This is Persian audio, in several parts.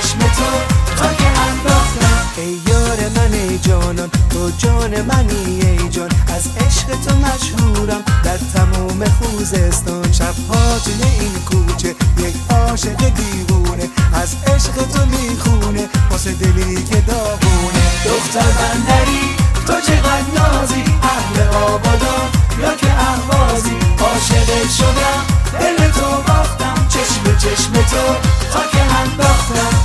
چشم تو تا که انداختم. ای یار من ای جانان تو جان منی ای جان، از عشق تو مشهورم در تمام خوزستان. شبها توی این کوچه یک عاشق دیوونه از عشق تو میخونه واسه دلی که داغونه. دختر بندری تو چقدر نازی، اهل آبادان یا که اهوازی، عاشقت شدم دل تو باختم، چشم به چشم تو تا که انداختم.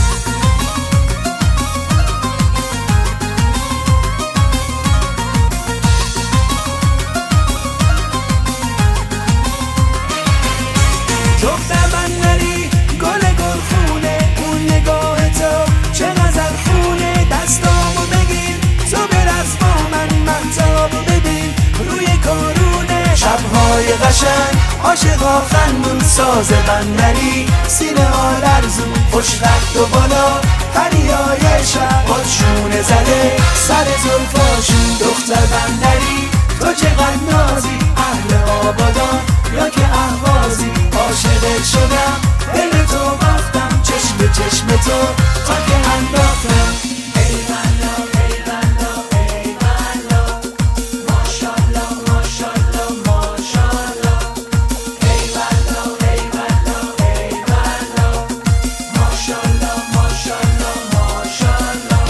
دختر بندری گل گلخونه اون نگاه تو چه غزل خونه، دستامو بگیر تو برس با من مهتابو ببین روی کارونه. شبهای قشنگ عاشقا خندون ساز بندری، سینه ها لرزون خوش قد و بالا پریای شب بادشونه زده سر زلفاشون. دختر بندری تو چقدر نازی، اهل آبادان یا که اهوازی، عاشقت شدم دل تو باختم، چشم به چشم تو تا که انداختم. ای بلا ای بلا ای بلا ماشالله ماشالله ماشالله. ای بلا ای بلا ای بلا ماشالله ماشالله ماشالله.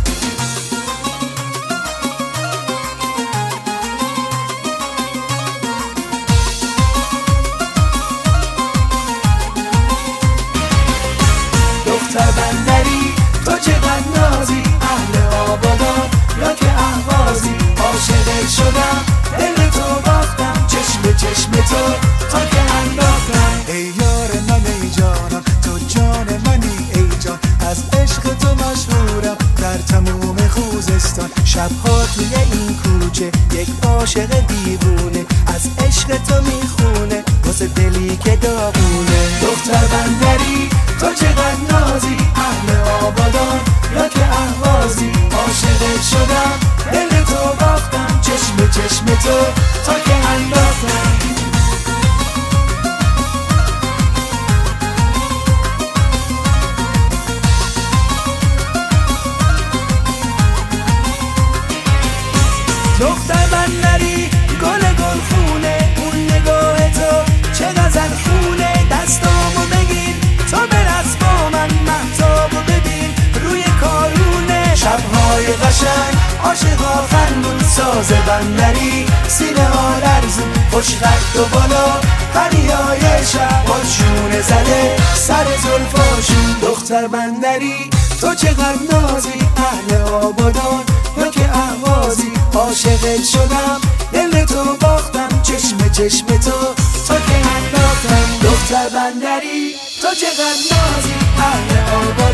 دختر بندری تو چقدر نازی، اهل آبادان یا که اهوازی، عاشقت شدم دل تو باختم، چشم به چشم تو تا که انداختم. ای یار من ای جانم تو جان منی ای جان، از عشق تو مشهورم در تمام خوزستان. شبها توی این کوچه یک عاشق دیوونه از عشق تو میخونه واسه دلی که داغونه. دختر بندری تو چقدر نازی، اهل آبادان یا که اهوازی، عاشقت شدم دل تو باختم، چشم به چشم تو تا که انداختم. دختر بندری گل گلخونه اون نگاه تو چه غزل خونه، دستامو بگیر تو برس با من مهتابو ببین روی کارونه. شبهای قشنگ عاشقا خندون ساز بندری، سینه ها لرزون خوش قد و بالا پریای شب بادشونه زده سر زلفاشون. دختر بندری تو چقدر نازی، اهل آبادان یا که اهوازی، عاشقت شدم دل تو باختم، چشم به چشم تو تا که انداختم. دختر بندری تو چقدر نازی، اهل آبادان